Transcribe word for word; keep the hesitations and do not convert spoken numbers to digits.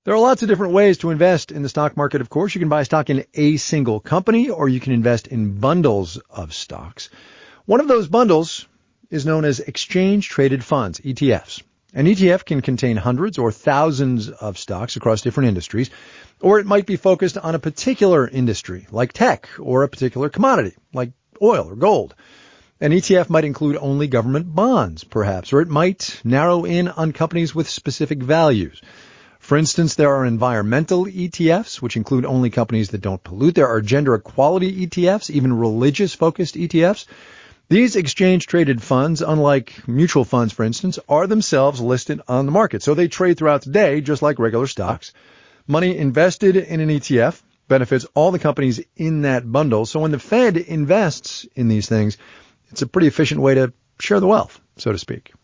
There are lots of different ways to invest in the stock market, of course. You can buy stock in a single company, or you can invest in bundles of stocks. One of those bundles is known as exchange-traded funds, E T Fs. An E T F can contain hundreds or thousands of stocks across different industries, or it might be focused on a particular industry, like tech, or a particular commodity, like oil or gold. An E T F might include only government bonds, perhaps, or it might narrow in on companies with specific values. For instance, there are environmental E T Fs, which include only companies that don't pollute. There are gender equality E T Fs, even religious-focused E T Fs. These exchange-traded funds, unlike mutual funds, for instance, are themselves listed on the market. So they trade throughout the day, just like regular stocks. Money invested in an E T F benefits all the companies in that bundle. So when the Fed invests in these things, it's a pretty efficient way to share the wealth, so to speak.